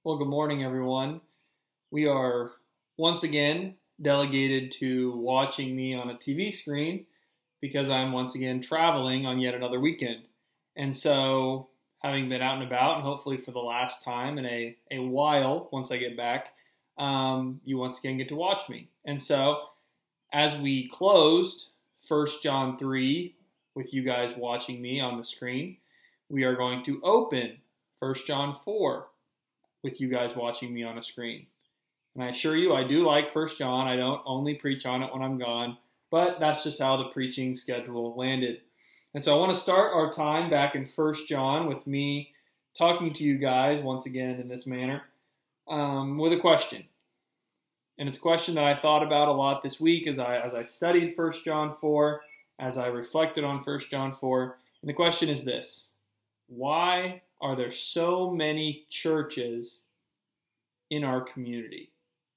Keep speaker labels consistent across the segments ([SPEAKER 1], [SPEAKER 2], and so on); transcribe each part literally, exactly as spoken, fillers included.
[SPEAKER 1] Well, good morning, everyone. We are once again delegated to watching me on a T V screen because I'm once again traveling on yet another weekend. And so, having been out and about, and hopefully for the last time in a, a while, once I get back, um, you once again get to watch me. And so, as we closed First John three with you guys watching me on the screen, we are going to open First John four with you guys watching me on a screen. And I assure you, I do like First John. I don't only preach on it when I'm gone, but that's just how the preaching schedule landed. And so I want to start our time back in First John with me talking to you guys once again in this manner um, with a question. And it's a question that I thought about a lot this week as I as I studied First John four, as I reflected on First John four. And the question is this: why are there so many churches in our community?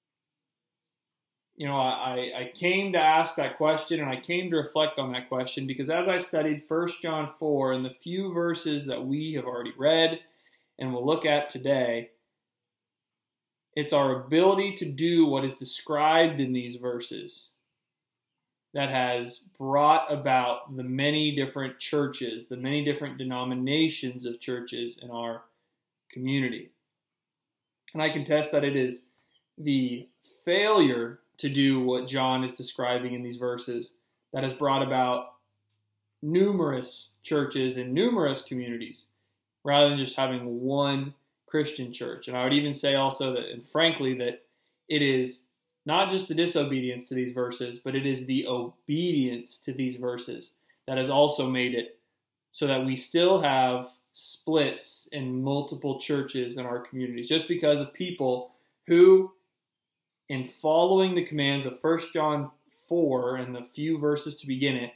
[SPEAKER 1] You know, I, I came to ask that question and I came to reflect on that question because as I studied First John four and the few verses that we have already read and we'll look at today, it's our ability to do what is described in these verses that has brought about the many different churches, the many different denominations of churches in our community. And I contest that it is the failure to do what John is describing in these verses that has brought about numerous churches and numerous communities, rather than just having one Christian church. And I would even say also that, and frankly, that it is not just the disobedience to these verses, but it is the obedience to these verses that has also made it so that we still have splits in multiple churches in our communities, just because of people who, in following the commands of First John four and the few verses to begin it,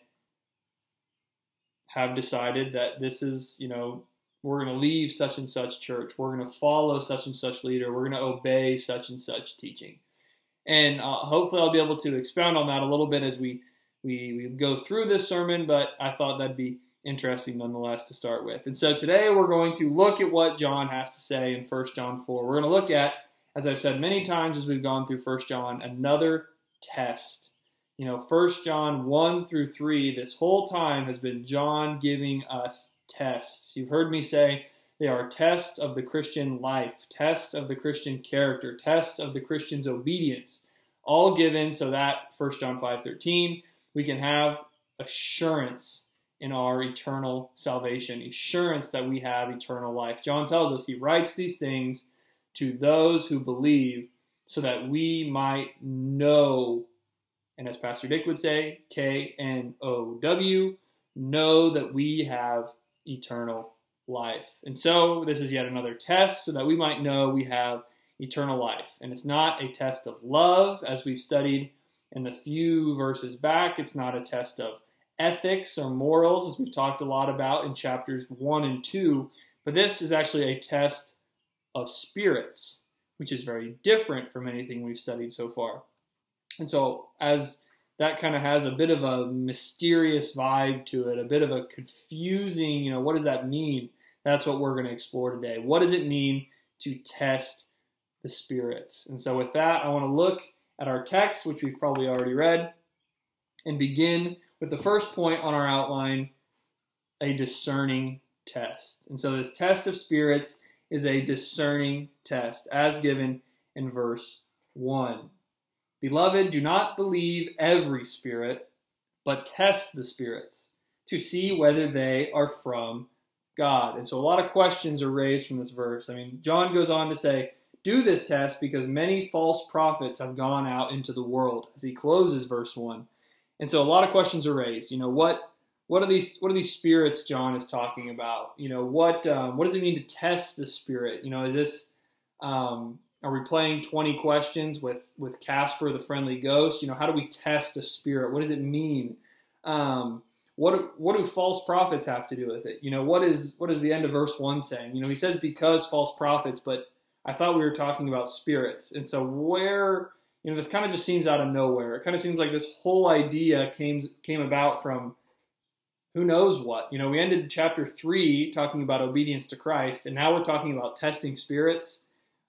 [SPEAKER 1] have decided that this is, you know, we're going to leave such and such church, we're going to follow such and such leader, we're going to obey such and such teaching. And uh, hopefully I'll be able to expound on that a little bit as we, we, we go through this sermon, but I thought that'd be interesting nonetheless to start with. And so today we're going to look at what John has to say in First John four. We're going to look at, as I've said many times as we've gone through First John, another test. You know, First John one through three, this whole time has been John giving us tests. You've heard me say they are tests of the Christian life, tests of the Christian character, tests of the Christian's obedience, all given so that, First John five thirteen, we can have assurance in our eternal salvation, assurance that we have eternal life. John tells us he writes these things to those who believe so that we might know, and as Pastor Dick would say, K N O W, know that we have eternal life. And so this is yet another test so that we might know we have eternal life. And it's not a test of love, as we've studied in the few verses back. It's not a test of ethics or morals, as we've talked a lot about in chapters one and two. But this is actually a test of spirits, which is very different from anything we've studied so far. And so as that kind of has a bit of a mysterious vibe to it, a bit of a confusing, you know, what does that mean? That's what we're going to explore today. What does it mean to test the spirits? And so with that, I want to look at our text, which we've probably already read, and begin with the first point on our outline, a discerning test. And so this test of spirits is a discerning test, as given in verse one. Beloved, do not believe every spirit, but test the spirits to see whether they are from God. And so a lot of questions are raised from this verse. I mean, John goes on to say, do this test because many false prophets have gone out into the world, as he closes verse one. And so a lot of questions are raised. You know, what what are these what are these spirits John is talking about? You know, what um, what does it mean to test the spirit? You know, is this um, are we playing twenty questions with with Casper the Friendly Ghost? You know, how do we test a spirit? What does it mean? Um, what what do false prophets have to do with it? You know, what is what is the end of verse one saying? You know, he says because false prophets, but I thought we were talking about spirits. And so where, you know, this kind of just seems out of nowhere. It kind of seems like this whole idea came came about from who knows what. You know, we ended chapter three talking about obedience to Christ, and now we're talking about testing spirits.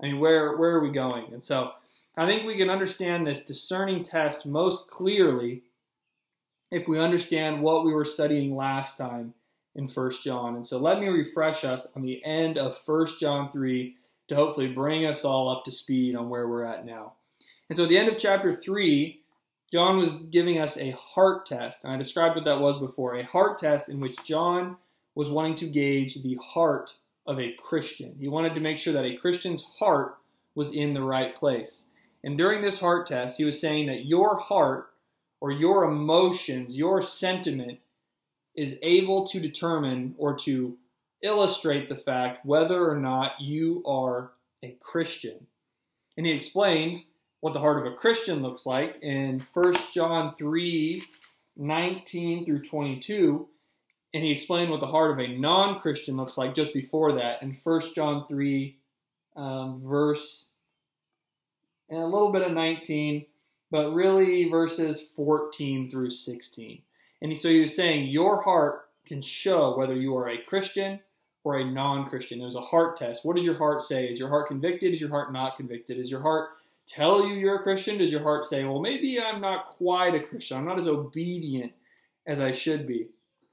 [SPEAKER 1] I mean, where, where are we going? And so I think we can understand this discerning test most clearly if we understand what we were studying last time in First John. And so let me refresh us on the end of First John three to hopefully bring us all up to speed on where we're at now. And so at the end of chapter three, John was giving us a heart test. And I described what that was before, a heart test in which John was wanting to gauge the heart of a Christian. He wanted to make sure that a Christian's heart was in the right place. And during this heart test, he was saying that your heart or your emotions, your sentiment is able to determine or to illustrate the fact whether or not you are a Christian. And he explained what the heart of a Christian looks like in First John three, nineteen through twenty-two. And he explained what the heart of a non-Christian looks like just before that in First John three, um, verse, and a little bit of nineteen, but really verses fourteen through sixteen. And so he was saying your heart can show whether you are a Christian or a non-Christian. There's a heart test. What does your heart say? Is your heart convicted? Is your heart not convicted? Is your heart tell you you're a Christian? Does your heart say, well, maybe I'm not quite a Christian. I'm not as obedient as I should be.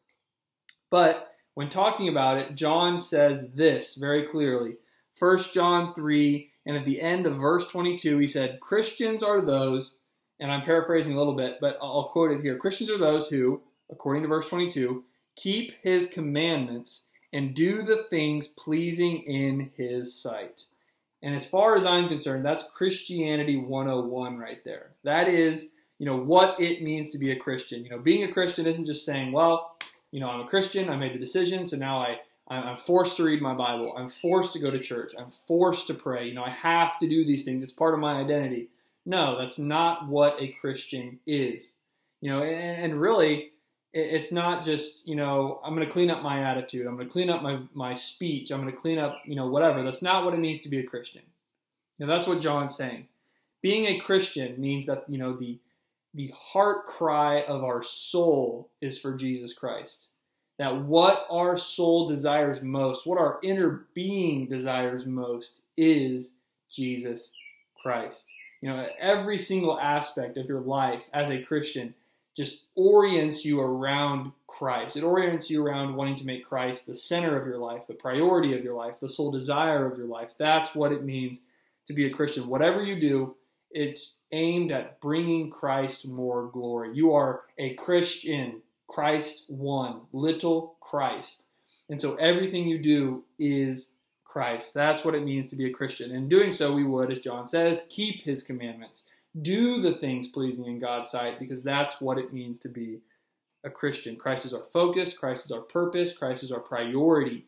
[SPEAKER 1] But when talking about it, John says this very clearly. First John three, and at the end of verse twenty-two, he said, Christians are those, and I'm paraphrasing a little bit, but I'll quote it here. Christians are those who, according to verse twenty-two, keep his commandments and do the things pleasing in his sight. And as far as I'm concerned, that's Christianity one oh one right there. That is, you know, what it means to be a Christian. You know, being a Christian isn't just saying, well, you know, I'm a Christian, I made the decision, so now I, I'm forced to read my Bible. I'm forced to go to church. I'm forced to pray. You know, I have to do these things. It's part of my identity. No, that's not what a Christian is. You know, and, and really, it's not just, you know, I'm going to clean up my attitude. I'm going to clean up my, my speech. I'm going to clean up, you know, whatever. That's not what it means to be a Christian. You know, that's what John's saying. Being a Christian means that, you know, the the heart cry of our soul is for Jesus Christ. That what our soul desires most, what our inner being desires most is Jesus Christ. You know, every single aspect of your life as a Christian just orients you around Christ. It orients you around wanting to make Christ the center of your life, the priority of your life, the sole desire of your life. That's what it means to be a Christian. Whatever you do, it's aimed at bringing Christ more glory. You are a Christian, Christ one, little Christ. And so everything you do is Christ. That's what it means to be a Christian. And doing so, we would, as John says, keep his commandments. Do the things pleasing in God's sight, because that's what it means to be a Christian. Christ is our focus. Christ is our purpose. Christ is our priority.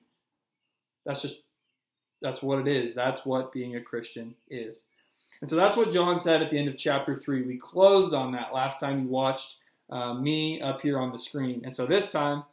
[SPEAKER 1] That's just, that's what it is. That's what being a Christian is. And so that's what John said at the end of chapter three. We closed on that last time you watched uh, me up here on the screen. And so this time,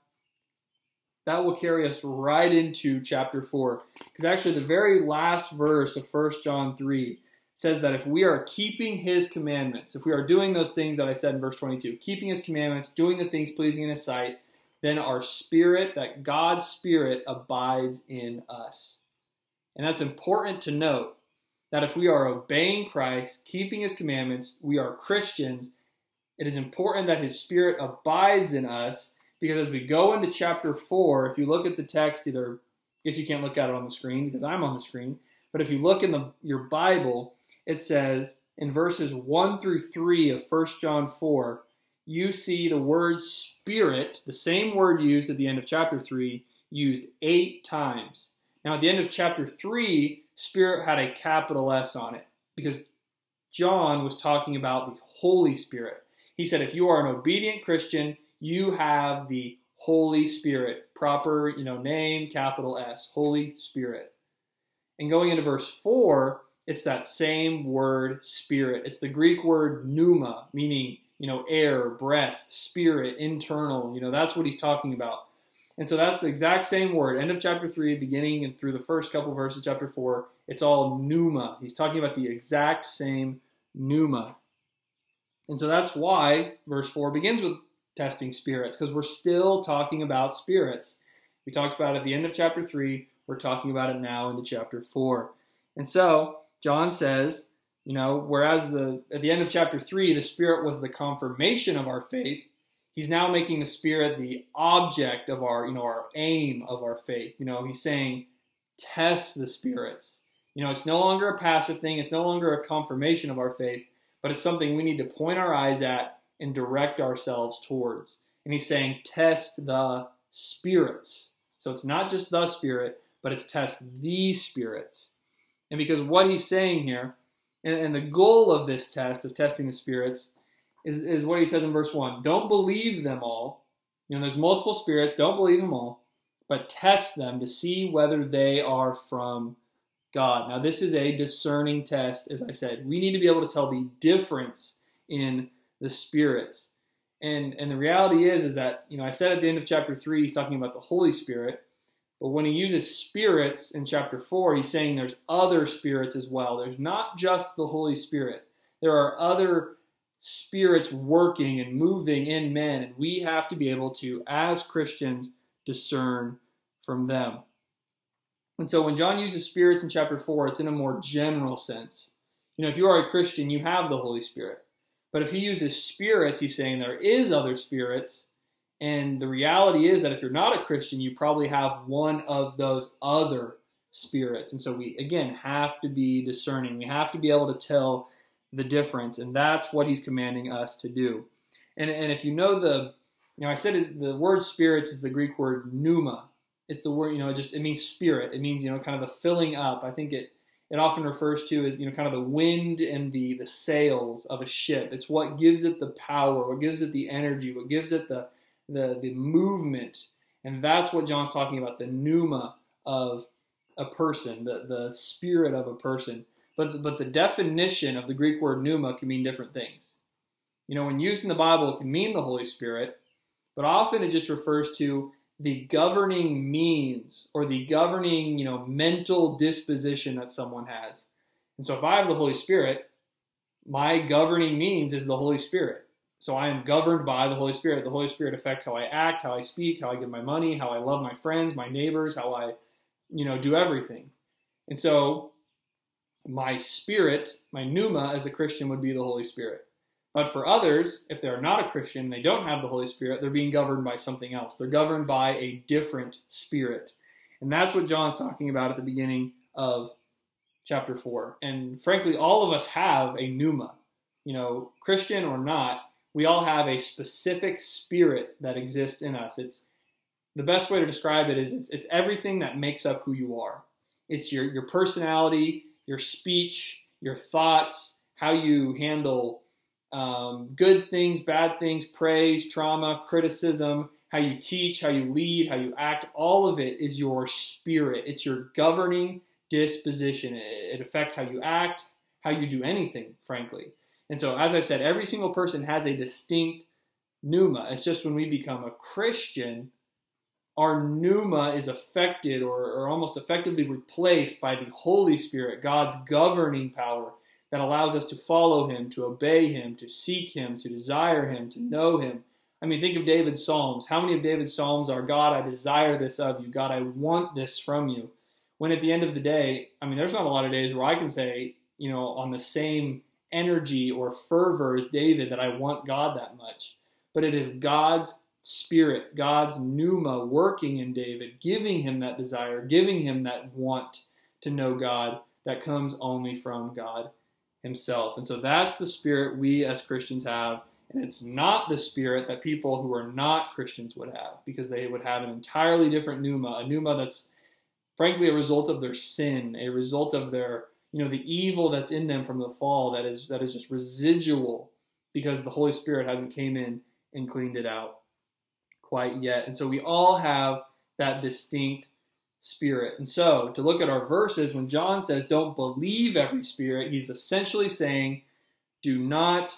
[SPEAKER 1] that will carry us right into chapter four. Because actually the very last verse of First John three says that if we are keeping his commandments, if we are doing those things that I said in verse twenty-two, keeping his commandments, doing the things pleasing in his sight, then our spirit, that God's spirit abides in us. And that's important to note, that if we are obeying Christ, keeping his commandments, we are Christians. It is important that his spirit abides in us, because as we go into chapter four, if you look at the text, either, I guess you can't look at it on the screen because I'm on the screen, but if you look in the, your Bible, it says in verses one through three of First John four, you see the word spirit, the same word used at the end of chapter three, used eight times. Now at the end of chapter three, Spirit had a capital S on it because John was talking about the Holy Spirit. He said if you are an obedient Christian, you have the Holy Spirit, proper, you know, name, capital S, Holy Spirit. And going into verse four, it's that same word, spirit. It's the Greek word pneuma, meaning, you know, air, breath, spirit, internal. You know, that's what he's talking about. And so that's the exact same word. End of chapter three, beginning and through the first couple verses of chapter four, it's all pneuma. He's talking about the exact same pneuma. And so that's why verse four begins with testing spirits, because we're still talking about spirits. We talked about it at the end of chapter three. We're talking about it now into chapter four. And so John says, you know, whereas the at the end of chapter three, the Spirit was the confirmation of our faith, he's now making the Spirit the object of our, you know, our aim of our faith. You know, he's saying, test the spirits. You know, it's no longer a passive thing. It's no longer a confirmation of our faith, but it's something we need to point our eyes at and direct ourselves towards. And he's saying, test the spirits. So it's not just the Spirit, but it's test these spirits. And because what he's saying here, and, and the goal of this test, of testing the spirits, is, is what he says in verse one. Don't believe them all. You know, there's multiple spirits. Don't believe them all, but test them to see whether they are from God. Now, this is a discerning test, as I said. We need to be able to tell the difference in the spirits. And, and the reality is, is that, you know, I said at the end of chapter three, he's talking about the Holy Spirit. But when he uses spirits in chapter four, he's saying there's other spirits as well. There's not just the Holy Spirit. There are other spirits working and moving in men, and we have to be able to, as Christians, discern from them. And so when John uses spirits in chapter four, it's in a more general sense. You know, if you are a Christian, you have the Holy Spirit. But if he uses spirits, he's saying there is other spirits. And the reality is that if you're not a Christian, you probably have one of those other spirits. And so we, again, have to be discerning. We have to be able to tell the difference. And that's what he's commanding us to do. And, and if you know the, you know, I said it, the word spirits is the Greek word pneuma. It's the word, you know, it just, it means spirit. It means, you know, kind of the filling up. I think it, it often refers to as, you know, kind of the wind and the, the sails of a ship. It's what gives it the power, what gives it the energy, what gives it the, the, the movement. And that's what John's talking about, the pneuma of a person, the, the spirit of a person. But, but the definition of the Greek word pneuma can mean different things. You know, when used in the Bible, it can mean the Holy Spirit, but often it just refers to the governing means or the governing, you know, mental disposition that someone has. And so if I have the Holy Spirit, my governing means is the Holy Spirit. So I am governed by the Holy Spirit. The Holy Spirit affects how I act, how I speak, how I give my money, how I love my friends, my neighbors, how I, you know, do everything. And so my spirit, my pneuma as a Christian would be the Holy Spirit. But for others, if they're not a Christian, they don't have the Holy Spirit, they're being governed by something else. They're governed by a different spirit. And that's what John's talking about at the beginning of chapter four. And frankly, all of us have a pneuma. You know, Christian or not, we all have a specific spirit that exists in us. It's the best way to describe it is it's, it's everything that makes up who you are. It's your, your personality, your speech, your thoughts, how you handle Um, good things, bad things, praise, trauma, criticism, how you teach, how you lead, how you act, all of it is your spirit. It's your governing disposition. It, it affects how you act, how you do anything, frankly. And so, as I said, every single person has a distinct pneuma. It's just when we become a Christian, our pneuma is affected or, or almost effectively replaced by the Holy Spirit, God's governing power, that allows us to follow him, to obey him, to seek him, to desire him, to know him. I mean, think of David's Psalms. How many of David's Psalms are, God, I desire this of you. God, I want this from you. When at the end of the day, I mean, there's not a lot of days where I can say, you know, on the same energy or fervor as David that I want God that much. But it is God's Spirit, God's pneuma working in David, giving him that desire, giving him that want to know God that comes only from God himself. And so that's the spirit we as Christians have, and it's not the spirit that people who are not Christians would have, because they would have an entirely different pneuma, a pneuma that's frankly a result of their sin, a result of their, you know, the evil that's in them from the fall that is that is just residual because the Holy Spirit hasn't came in and cleaned it out quite yet. And so we all have that distinct spirit. And so, to look at our verses, when John says don't believe every spirit, he's essentially saying do not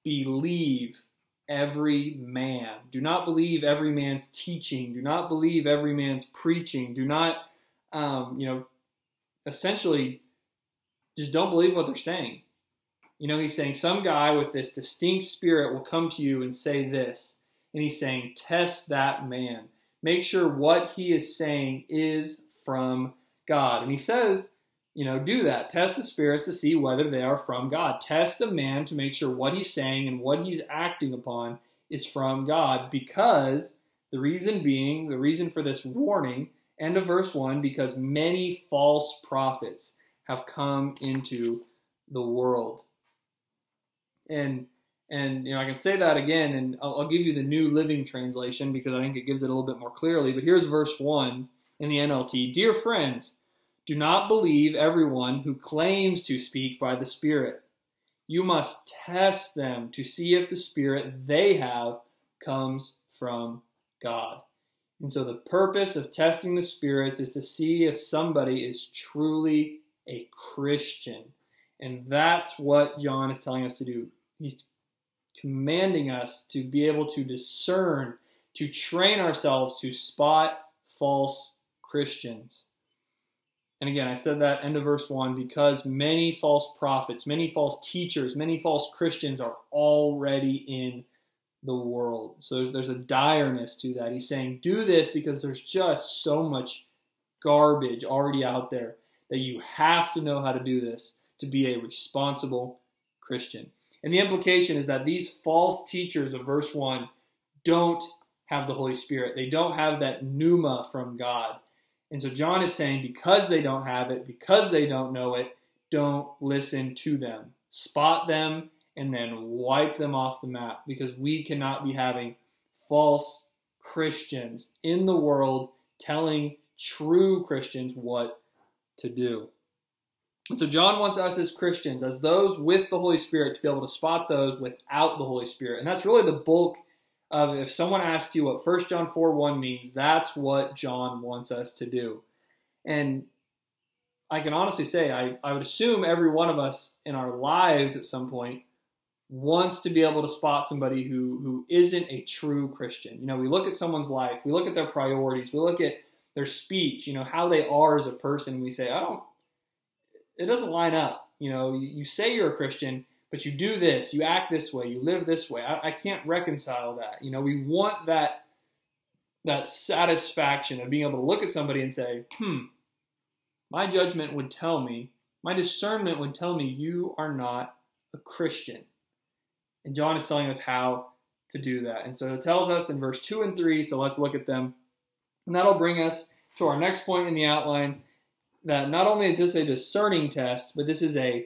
[SPEAKER 1] believe every man. Do not believe every man's teaching. Do not believe every man's preaching. Do not, um, you know, essentially just don't believe what they're saying. You know, he's saying some guy with this distinct spirit will come to you and say this. And he's saying, test that man. Make sure what he is saying is from God. And he says, you know, do that. Test the spirits to see whether they are from God. Test a man to make sure what he's saying and what he's acting upon is from God, because the reason being, the reason for this warning, end of verse one, because many false prophets have come into the world. And, and you know, I can say that again, and I'll, I'll give you the New Living Translation because I think it gives it a little bit more clearly. But here's verse one in the N L T. Dear friends, do not believe everyone who claims to speak by the Spirit. You must test them to see if the Spirit they have comes from God. And so the purpose of testing the spirits is to see if somebody is truly a Christian. And that's what John is telling us to do. He's commanding us to be able to discern, to train ourselves to spot false Christians. And again, I said that end of verse one, because many false prophets, many false teachers, many false Christians are already in the world. So there's, there's a direness to that. He's saying, do this because there's just so much garbage already out there that you have to know how to do this to be a responsible Christian. And the implication is that these false teachers of verse one don't have the Holy Spirit. They don't have that pneuma from God. And so John is saying, because they don't have it, because they don't know it, don't listen to them. Spot them and then wipe them off the map, because we cannot be having false Christians in the world telling true Christians what to do. And so John wants us as Christians, as those with the Holy Spirit, to be able to spot those without the Holy Spirit. And that's really the bulk of, if someone asks you what First John four one means, that's what John wants us to do. And I can honestly say, I, I would assume every one of us in our lives at some point wants to be able to spot somebody who, who isn't a true Christian. You know, we look at someone's life, we look at their priorities, we look at their speech, you know, how they are as a person, and we say, I don't, it doesn't line up. You know, you, you say you're a Christian, but you do this, you act this way, you live this way. I, I can't reconcile that. You know, we want that, that satisfaction of being able to look at somebody and say, hmm, my judgment would tell me, my discernment would tell me you are not a Christian. And John is telling us how to do that. And so it tells us in verse two and three, so let's look at them. And that'll bring us to our next point in the outline, that not only is this a discerning test, but this is a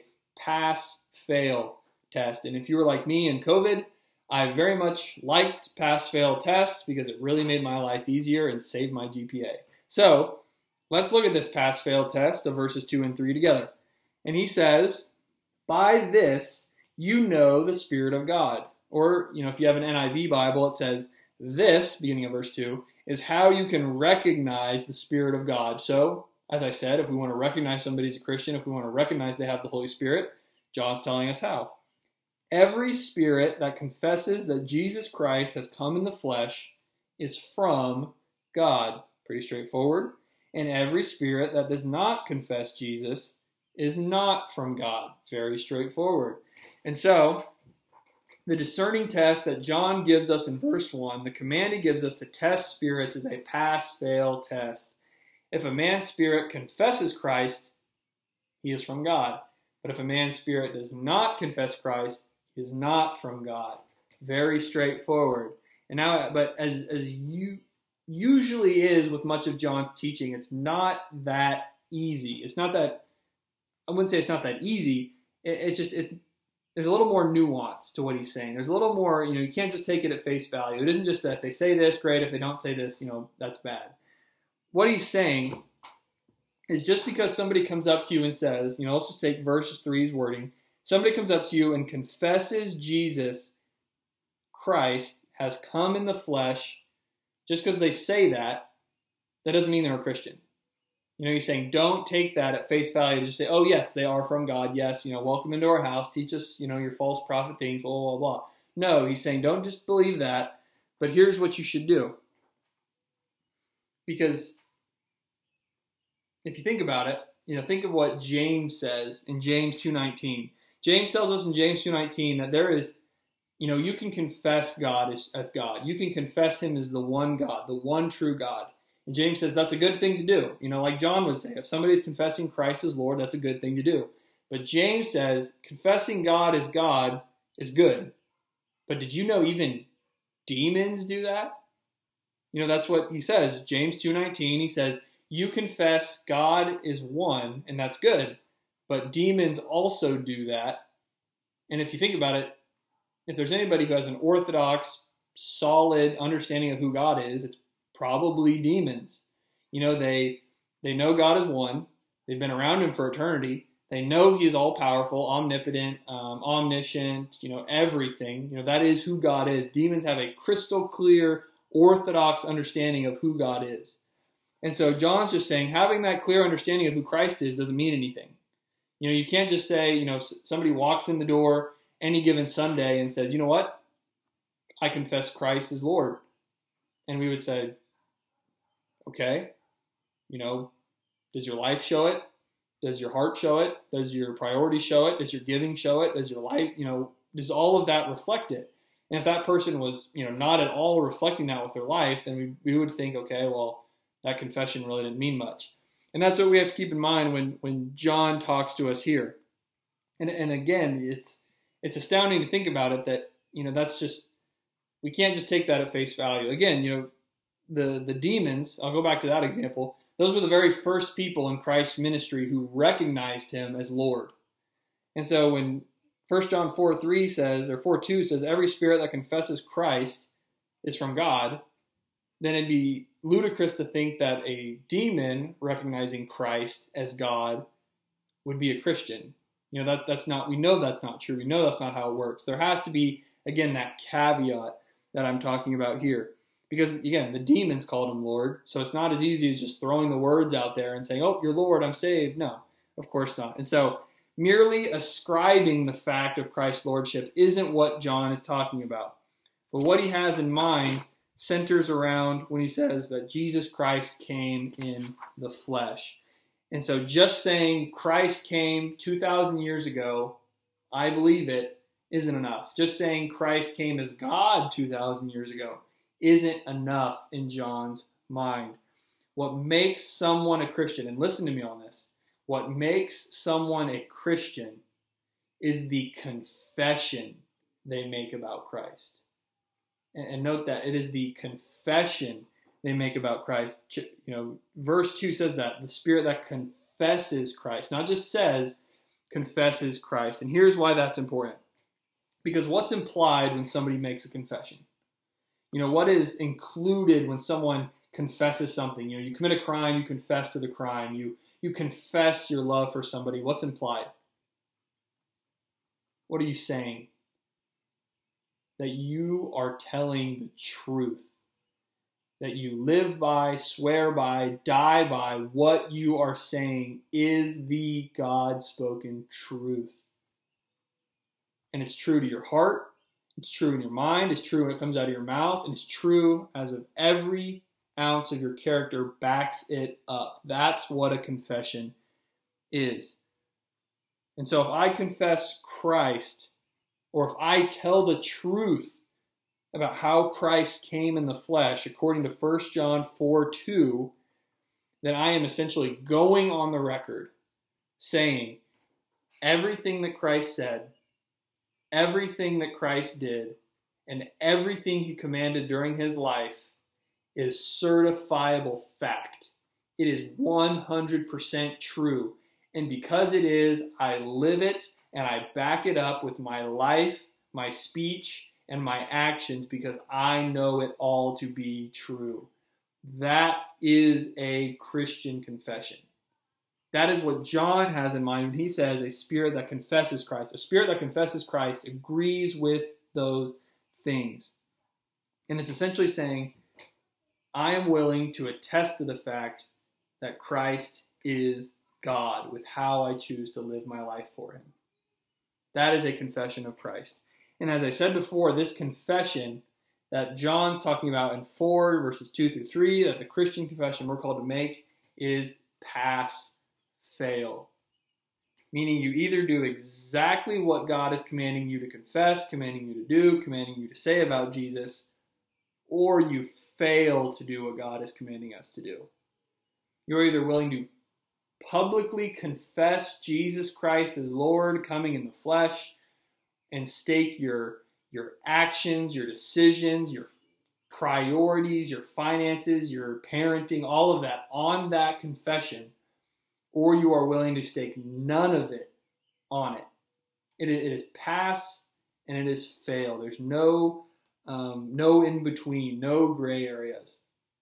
[SPEAKER 1] pass-fail test. And if you were like me in COVID, I very much liked pass-fail tests because it really made my life easier and saved my G P A. So let's look at this pass-fail test of verses two and three together. And he says, by this you know the Spirit of God. Or, you know, if you have an N I V Bible, it says, this, beginning of verse two, is how you can recognize the Spirit of God. So, as I said, if we want to recognize somebody's a Christian, if we want to recognize they have the Holy Spirit, John's telling us how. Every spirit that confesses that Jesus Christ has come in the flesh is from God. Pretty straightforward. And every spirit that does not confess Jesus is not from God. Very straightforward. And so, the discerning test that John gives us in verse one, the command he gives us to test spirits, is a pass-fail test. If a man's spirit confesses Christ, he is from God. But if a man's spirit does not confess Christ, he is not from God. Very straightforward. And now, but as, as you usually is with much of John's teaching, it's not that easy. It's not that, I wouldn't say it's not that easy. It, it's just, it's, there's a little more nuance to what he's saying. There's a little more, you know, you can't just take it at face value. It isn't just that if they say this, great. If they don't say this, you know, that's bad. What he's saying is, just because somebody comes up to you and says, you know, let's just take verse three's wording. Somebody comes up to you and confesses Jesus Christ has come in the flesh, just because they say that, that doesn't mean they're a Christian. You know, he's saying, don't take that at face value to just say, oh, yes, they are from God. Yes, you know, welcome into our house. Teach us, you know, your false prophet things, blah, blah, blah. No, he's saying, don't just believe that, but here's what you should do. Because if you think about it, you know, think of what James says in James two nineteen. James tells us in James two nineteen that there is, you know, you can confess God as, as God. You can confess him as the one God, the one true God. And James says that's a good thing to do. You know, like John would say, if somebody's confessing Christ as Lord, that's a good thing to do. But James says confessing God as God is good. But did you know even demons do that? You know, that's what he says. James two nineteen, he says, you confess God is one, and that's good. But demons also do that. And if you think about it, if there's anybody who has an orthodox, solid understanding of who God is, it's probably demons. You know, they they know God is one. They've been around him for eternity. They know he is all-powerful, omnipotent, um, omniscient, you know, everything. You know, that is who God is. Demons have a crystal clear, orthodox understanding of who God is. And so John's just saying having that clear understanding of who Christ is doesn't mean anything. You know, you can't just say, you know, somebody walks in the door any given Sunday and says, you know what? I confess Christ as Lord. And we would say, okay, you know, does your life show it? Does your heart show it? Does your priority show it? Does your giving show it? Does your life, you know, does all of that reflect it? And if that person was, you know, not at all reflecting that with their life, then we, we would think, okay, well, that confession really didn't mean much. And that's what we have to keep in mind when, when John talks to us here. And and again, it's it's astounding to think about it that, you know, that's just, we can't just take that at face value. Again, you know, the, the demons, I'll go back to that example, those were the very first people in Christ's ministry who recognized him as Lord. And so when First John four three says, or four two says, every spirit that confesses Christ is from God, then it'd be ludicrous to think that a demon recognizing Christ as God would be a Christian. You know, that that's not, we know that's not true. We know that's not how it works. There has to be, again, that caveat that I'm talking about here. Because, again, the demons called him Lord, so it's not as easy as just throwing the words out there and saying, oh, you're Lord, I'm saved. No, of course not. And so merely ascribing the fact of Christ's lordship isn't what John is talking about. But what he has in mind centers around when he says that Jesus Christ came in the flesh. And so just saying Christ came two thousand years ago, I believe it, isn't enough. Just saying Christ came as God two thousand years ago isn't enough in John's mind. What makes someone a Christian, and listen to me on this, what makes someone a Christian is the confession they make about Christ. And note that it is the confession they make about Christ. You know, verse two says that, the spirit that confesses Christ, not just says, confesses Christ. And here's why that's important. Because what's implied when somebody makes a confession? You know, what is included when someone confesses something? You know, you commit a crime, you confess to the crime, you, you confess your love for somebody. What's implied? What are you saying? That you are telling the truth. That you live by, swear by, die by what you are saying is the God-spoken truth. And it's true to your heart. It's true in your mind. It's true when it comes out of your mouth. And it's true as of every ounce of your character backs it up. That's what a confession is. And so if I confess Christ, or if I tell the truth about how Christ came in the flesh, according to First John four two, then I am essentially going on the record saying everything that Christ said, everything that Christ did, and everything he commanded during his life is certifiable fact. It is one hundred percent true. And because it is, I live it and I back it up with my life, my speech, and my actions because I know it all to be true. That is a Christian confession. That is what John has in mind when he says a spirit that confesses Christ. A spirit that confesses Christ agrees with those things. And it's essentially saying, I am willing to attest to the fact that Christ is God with how I choose to live my life for him. That is a confession of Christ. And as I said before, this confession that John's talking about in four, verses two through three, that the Christian confession we're called to make is pass, fail. Meaning you either do exactly what God is commanding you to confess, commanding you to do, commanding you to say about Jesus, or you fail to do what God is commanding us to do. You're either willing to publicly confess Jesus Christ as Lord, coming in the flesh, and stake your, your actions, your decisions, your priorities, your finances, your parenting, all of that on that confession, or you are willing to stake none of it on it. It, it is pass and it is fail. There's no um, no in between, no gray areas.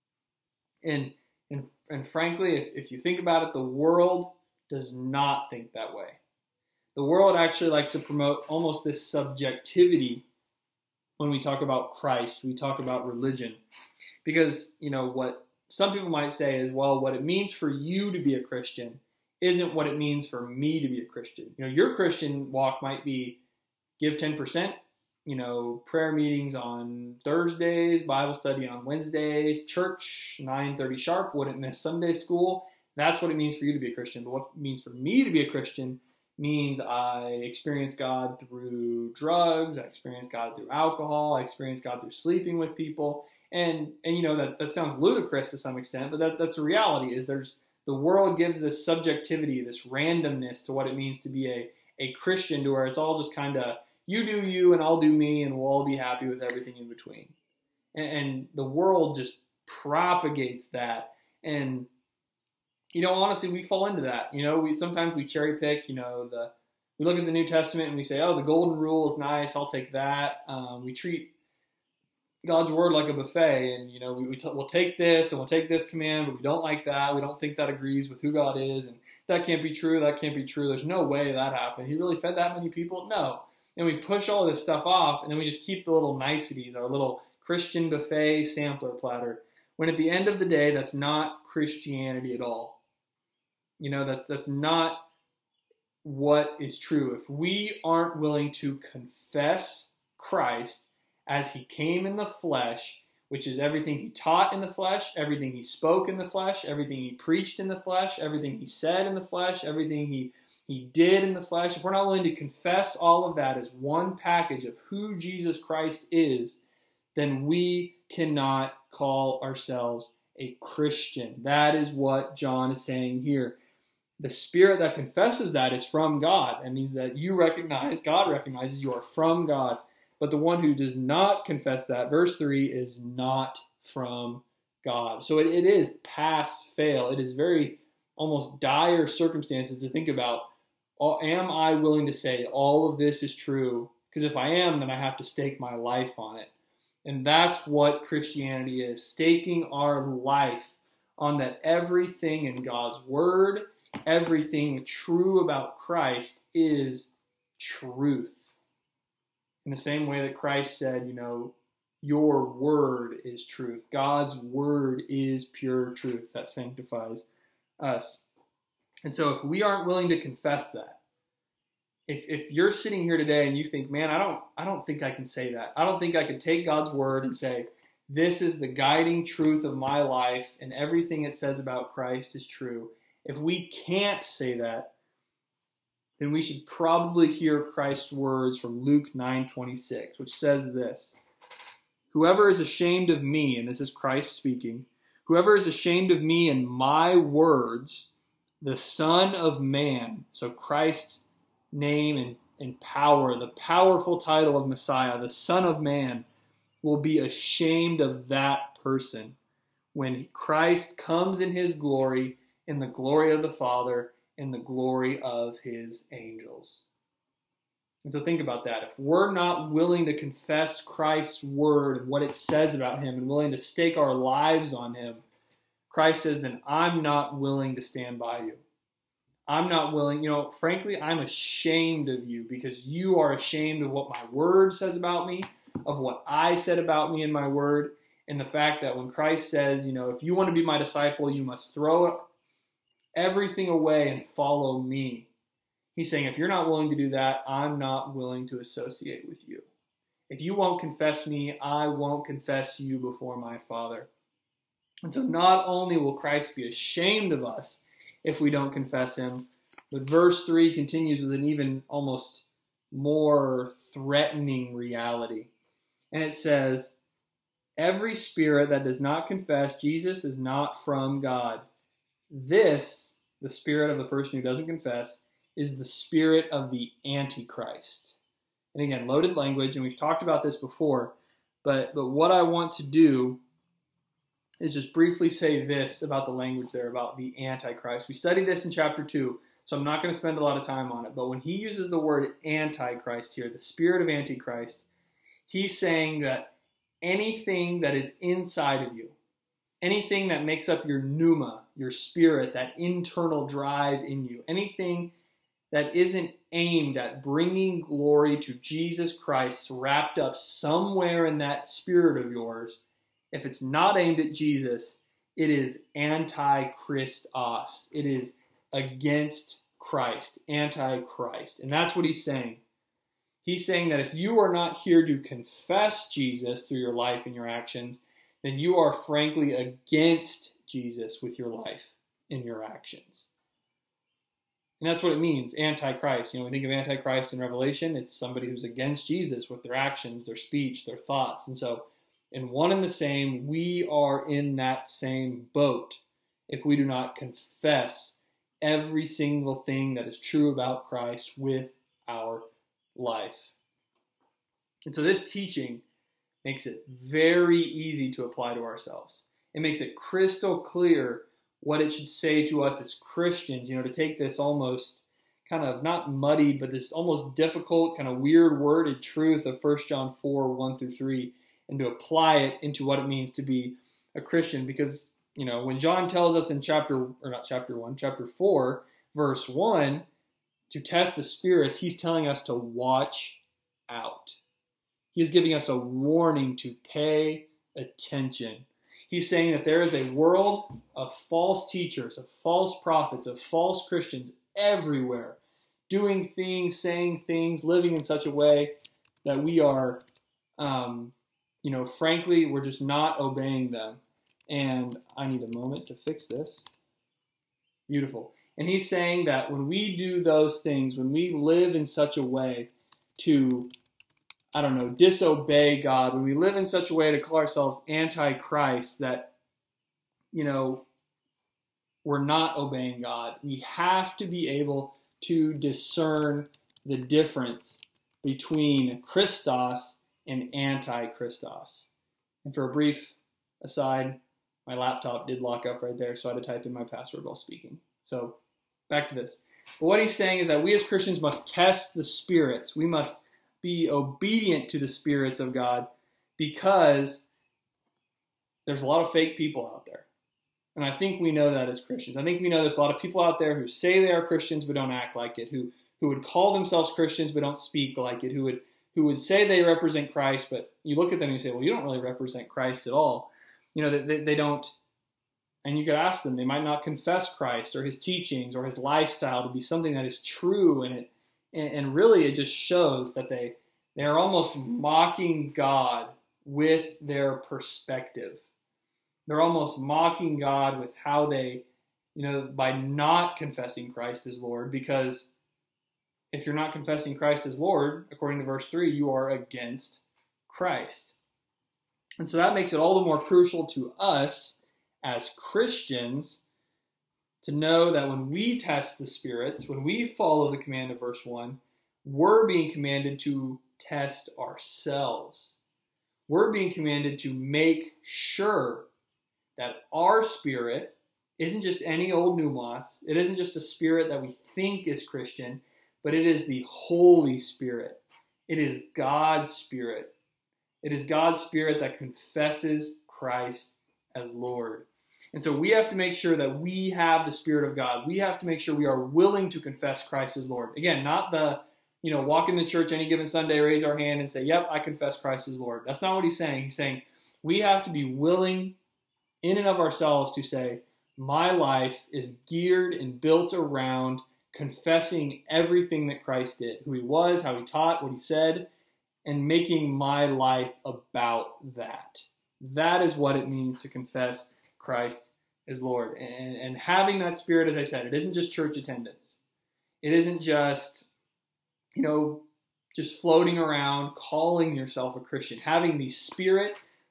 [SPEAKER 1] And and and frankly, if, if you think about it, the world does not think that way. The world actually likes to promote almost this subjectivity when we talk about Christ, we talk about religion. Because, you know, what some people might say is, well, what it means for you to be a Christian isn't what it means for me to be a Christian. You know, your Christian walk might be give ten percent, you know, prayer meetings on Thursdays, Bible study on Wednesdays, church, nine thirty sharp, wouldn't miss Sunday school. That's what it means for you to be a Christian. But what it means for me to be a Christian means I experience God through drugs, I experience God through alcohol, I experience God through sleeping with people. And, and you know, that, that sounds ludicrous to some extent, but that, that's the reality is there's the world gives this subjectivity, this randomness to what it means to be a, a Christian, to where it's all just kind of you do you and I'll do me and we'll all be happy with everything in between. And, and the world just propagates that. And you know, honestly, we fall into that. You know, we sometimes we cherry pick. You know, the we look at the New Testament and we say, "Oh, the golden rule is nice. I'll take that." Um, we treat God's word like a buffet, and you know, we, we t- we'll take this and we'll take this command, but we don't like that. We don't think that agrees with who God is, and that can't be true. That can't be true. There's no way that happened. He really fed that many people? No. And we push all this stuff off, and then we just keep the little niceties, our little Christian buffet sampler platter. When at the end of the day, that's not Christianity at all. You know, that's that's not what is true. If we aren't willing to confess Christ as he came in the flesh, which is everything he taught in the flesh, everything he spoke in the flesh, everything he preached in the flesh, everything he said in the flesh, everything he, he did in the flesh, if we're not willing to confess all of that as one package of who Jesus Christ is, then we cannot call ourselves a Christian. That is what John is saying here. The spirit that confesses that is from God. That means that you recognize, God recognizes you are from God. But the one who does not confess that, verse three, is not from God. So it, it is pass, fail. It is very almost dire circumstances to think about. Am I willing to say all of this is true? Because if I am, then I have to stake my life on it. And that's what Christianity is, staking our life on that everything in God's word, everything true about Christ is truth. In the same way that Christ said, you know, your word is truth. God's word is pure truth that sanctifies us. And so if we aren't willing to confess that, if if you're sitting here today and you think, man, I don't I don't think I can say that. I don't think I can take God's word and say, this is the guiding truth of my life and everything it says about Christ is true. If we can't say that, then we should probably hear Christ's words from Luke nine twenty-six, which says this: whoever is ashamed of me, and this is Christ speaking, whoever is ashamed of me and my words, the Son of Man, so Christ's name and, and power, the powerful title of Messiah, the Son of Man, will be ashamed of that person when Christ comes in his glory, in the glory of the Father, in the glory of his angels. And so think about that. If we're not willing to confess Christ's word and what it says about him and willing to stake our lives on him, Christ says, then I'm not willing to stand by you. I'm not willing, you know, frankly, I'm ashamed of you because you are ashamed of what my word says about me, of what I said about me in my word, and the fact that when Christ says, you know, if you want to be my disciple, you must throw everything away and follow me. He's saying, if you're not willing to do that, I'm not willing to associate with you. If you won't confess me, I won't confess you before my Father. And so not only will Christ be ashamed of us if we don't confess him, but verse three continues with an even almost more threatening reality. And it says, Every spirit that does not confess Jesus is not from God. This, the spirit of the person who doesn't confess, is the spirit of the Antichrist. And again, loaded language, and we've talked about this before, but, but what I want to do is just briefly say this about the language there, about the Antichrist. We studied this in chapter two, so I'm not going to spend a lot of time on it, but when he uses the word Antichrist here, the spirit of Antichrist, he's saying that anything that is inside of you, anything that makes up your pneuma, your spirit, that internal drive in you, anything that isn't aimed at bringing glory to Jesus Christ wrapped up somewhere in that spirit of yours, if it's not aimed at Jesus, it is anti-Christos. It is against Christ, anti-Christ. And that's what he's saying. He's saying that if you are not here to confess Jesus through your life and your actions, then you are frankly against Jesus with your life and your actions. And that's what it means, anti-Christ. You know, we think of anti-Christ in Revelation, it's somebody who's against Jesus with their actions, their speech, their thoughts. And so, in one and the same, we are in that same boat if we do not confess every single thing that is true about Christ with our life. And so this teaching makes it very easy to apply to ourselves. It makes it crystal clear what it should say to us as Christians, you know, to take this almost kind of not muddied, but this almost difficult, kind of weird worded truth of First John four, one through three, and to apply it into what it means to be a Christian. Because, you know, when John tells us in chapter, or not chapter one, chapter four, verse one, to test the spirits, he's telling us to watch out. He's giving us a warning to pay attention. He's saying that there is a world of false teachers, of false prophets, of false Christians everywhere, doing things, saying things, living in such a way that we are, um, you know, frankly, we're just not obeying them. And I need a moment to fix this. Beautiful. And he's saying that when we do those things, when we live in such a way to, I don't know, disobey God, when we live in such a way to call ourselves anti-Christ, that, you know, we're not obeying God. We have to be able to discern the difference between Christos and anti-Christos. And for a brief aside, my laptop did lock up right there, so I had to type in my password while speaking. So back to this. But what he's saying is that we as Christians must test the spirits. We must be obedient to the spirits of God, because there's a lot of fake people out there. And I think we know that as Christians. I think we know there's a lot of people out there who say they are Christians but don't act like it, who, who would call themselves Christians but don't speak like it, who would who would say they represent Christ, but you look at them and you say, well, you don't really represent Christ at all. You know, they, they don't, and you could ask them, they might not confess Christ or his teachings or his lifestyle to be something that is true, and it and, and really it just shows that they they are almost mocking God with their perspective. They're almost mocking God with how they, you know, by not confessing Christ as Lord, because if you're not confessing Christ as Lord, according to verse three, you are against Christ. And so that makes it all the more crucial to us as Christians to know that when we test the spirits, when we follow the command of verse one, we're being commanded to test ourselves. We're being commanded to make sure that our spirit isn't just any old pneumos. It isn't just a spirit that we think is Christian, but it is the Holy Spirit. It is God's Spirit. It is God's Spirit that confesses Christ as Lord. And so we have to make sure that we have the Spirit of God. We have to make sure we are willing to confess Christ as Lord. Again, not the, you know, walk in the church any given Sunday, raise our hand and say, yep, I confess Christ as Lord. That's not what he's saying. He's saying we have to be willing in and of ourselves to say, my life is geared and built around confessing everything that Christ did, who he was, how he taught, what he said, and making my life about that. That is what it means to confess Christ as Lord. And, and having that spirit, as I said, it isn't just church attendance. It isn't just, you know, just floating around, calling yourself a Christian. Having the spirit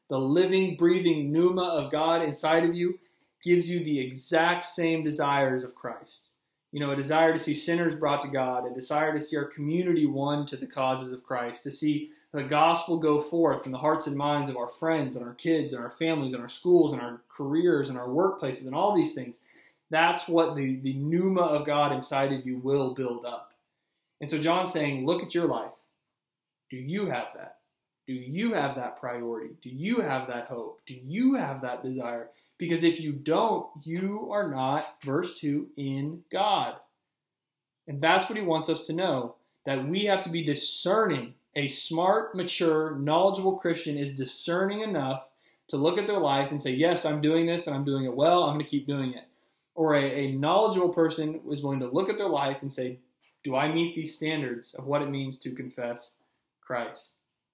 [SPEAKER 1] the living, breathing pneuma of God inside of you gives you the exact same desires of Christ. You know, a desire to see sinners brought to God, a desire to see our community won to the causes of Christ, to see the gospel go forth in the hearts and minds of our friends and our kids and our families and our schools and our careers and our workplaces and all these things. That's what the, the pneuma of God inside of you will build up. And so John's saying, look at your life. Do you have that? Do you have that priority? Do you have that hope? Do you have that desire? Because if you don't, you are not, verse two, in God. And that's what he wants us to know, that we have to be discerning. A smart, mature, knowledgeable Christian is discerning enough to look at their life and say, yes, I'm doing this and I'm doing it well, I'm going to keep doing it. Or a, a knowledgeable person is willing to look at their life and say, do I meet these standards of what it means to confess Christ?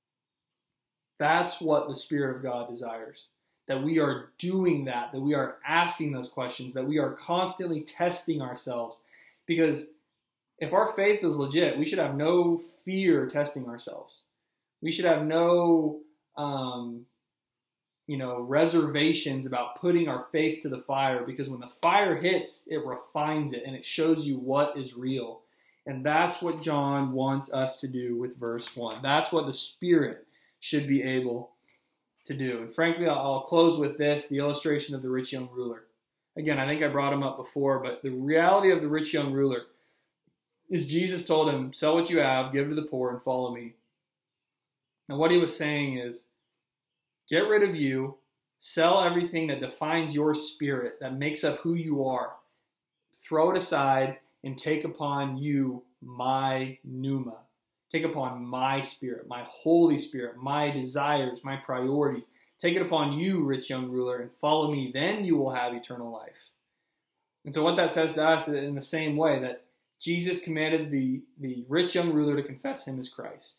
[SPEAKER 1] That's what the Spirit of God desires. That we are doing that, that we are asking those questions, that we are constantly testing ourselves. Because if our faith is legit, we should have no fear testing ourselves. We should have no, um, you know, reservations about putting our faith to the fire, because when the fire hits, it refines it and it shows you what is real. And that's what John wants us to do with verse one. That's what the Spirit should be able to do. And frankly, I'll close with this, the illustration of the rich young ruler. Again, I think I brought him up before, but the reality of the rich young ruler is Jesus told him, sell what you have, give to the poor, and follow me. And what he was saying is, get rid of you, sell everything that defines your spirit, that makes up who you are. Throw it aside and take upon you my pneuma. Take upon my spirit, my Holy Spirit, my desires, my priorities. Take it upon you, rich young ruler, and follow me. Then you will have eternal life. And so what that says to us is in the same way that Jesus commanded the, the rich young ruler to confess him as Christ.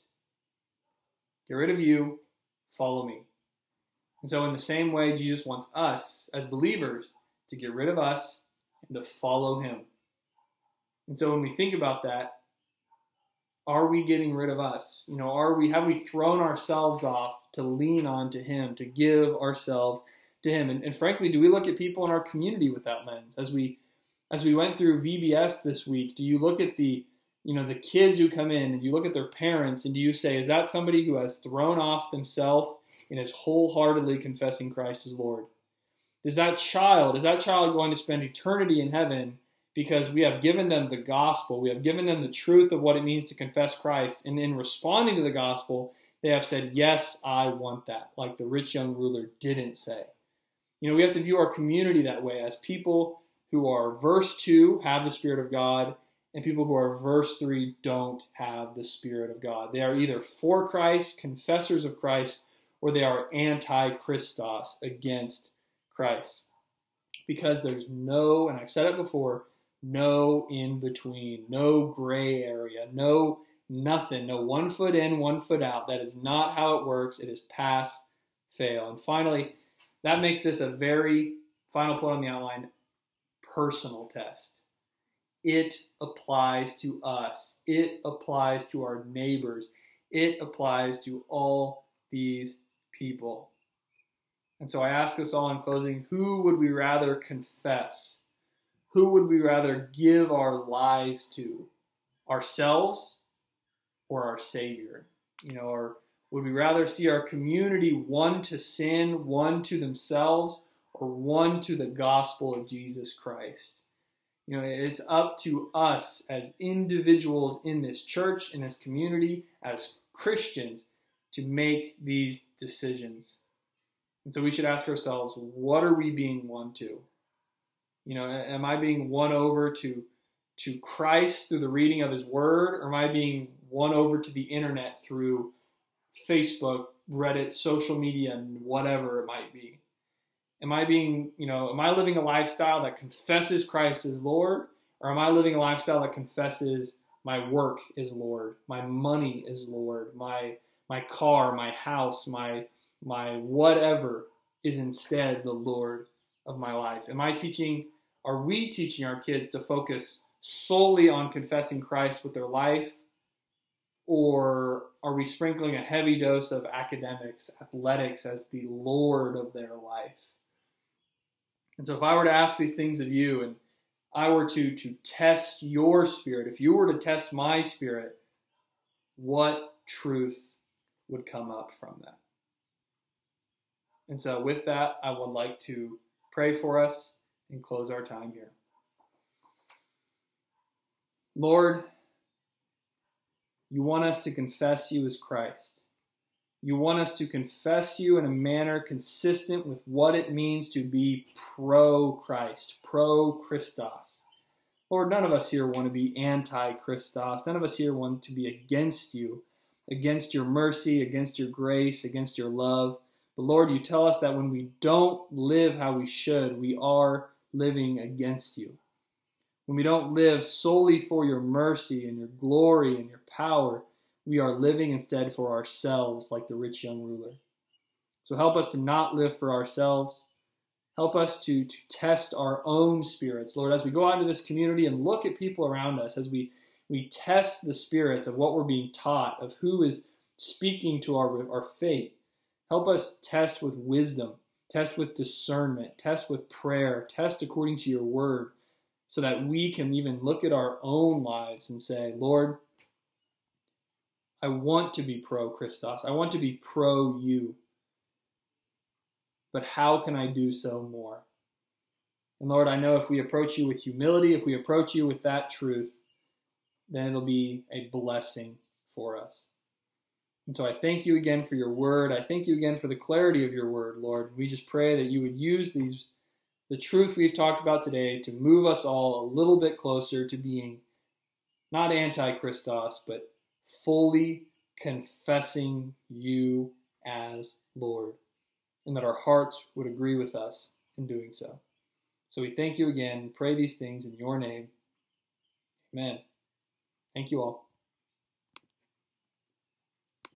[SPEAKER 1] Get rid of you, follow me. And so in the same way, Jesus wants us as believers to get rid of us and to follow him. And so when we think about that, are we getting rid of us? You know, are we, have we thrown ourselves off to lean on to him, to give ourselves to him? And, and frankly, do we look at people in our community with that lens? As we as we went through V B S this week, do you look at the, you know, the kids who come in and you look at their parents and do you say, is that somebody who has thrown off themselves and is wholeheartedly confessing Christ as Lord? Is that child, is that child going to spend eternity in heaven because we have given them the gospel, we have given them the truth of what it means to confess Christ, and in responding to the gospel, they have said, yes, I want that, like the rich young ruler didn't say. You know, we have to view our community that way, as people who are verse two have the Spirit of God, and people who are verse three don't have the Spirit of God. They are either for Christ, confessors of Christ, or they are anti-Christos, against Christ. Because there's no, and I've said it before, no in between, no gray area, no nothing, no one foot in, one foot out. That is not how it works. It is pass, fail. And finally, that makes this a very, final point on the outline, personal test. It applies to us. It applies to our neighbors. It applies to all these people. And so I ask us all in closing, who would we rather confess? Who would we rather give our lives to? Ourselves or our Savior? You know, or would we rather see our community one to sin, one to themselves, or one to the gospel of Jesus Christ? You know, it's up to us as individuals in this church, in this community, as Christians, to make these decisions. And so we should ask ourselves, what are we being won to? You know, am I being won over to, to Christ through the reading of his word, or am I being won over to the internet through Facebook, Reddit, social media, and whatever it might be? Am I being, you know, am I living a lifestyle that confesses Christ as Lord, or am I living a lifestyle that confesses my work is Lord, my money is Lord, my my car, my house, my my whatever is instead the Lord of my life? Am I teaching, are we teaching our kids to focus solely on confessing Christ with their life? Or are we sprinkling a heavy dose of academics, athletics as the Lord of their life? And so if I were to ask these things of you, and I were to, to test your spirit, if you were to test my spirit, what truth would come up from that? And so with that, I would like to pray for us and close our time here. Lord, you want us to confess you as Christ. You want us to confess you in a manner consistent with what it means to be pro-Christ, pro-Christos. Lord, none of us here want to be anti-Christos. None of us here want to be against you, against your mercy, against your grace, against your love. But Lord, you tell us that when we don't live how we should, we are living against you. When we don't live solely for your mercy and your glory and your power, we are living instead for ourselves like the rich young ruler. So help us to not live for ourselves. Help us to, to test our own spirits. Lord, as we go out into this community and look at people around us, as we, we test the spirits of what we're being taught, of who is speaking to our, our faith, help us test with wisdom, test with discernment, test with prayer, test according to your word, so that we can even look at our own lives and say, Lord, I want to be pro-Christos. I want to be pro-you. But how can I do so more? And Lord, I know if we approach you with humility, if we approach you with that truth, then it'll be a blessing for us. And so I thank you again for your word. I thank you again for the clarity of your word, Lord. We just pray that you would use these the truth we've talked about today to move us all a little bit closer to being not anti-Christos, but fully confessing you as Lord, and that our hearts would agree with us in doing so. So we thank you again, pray these things in your name. Amen. Thank you all.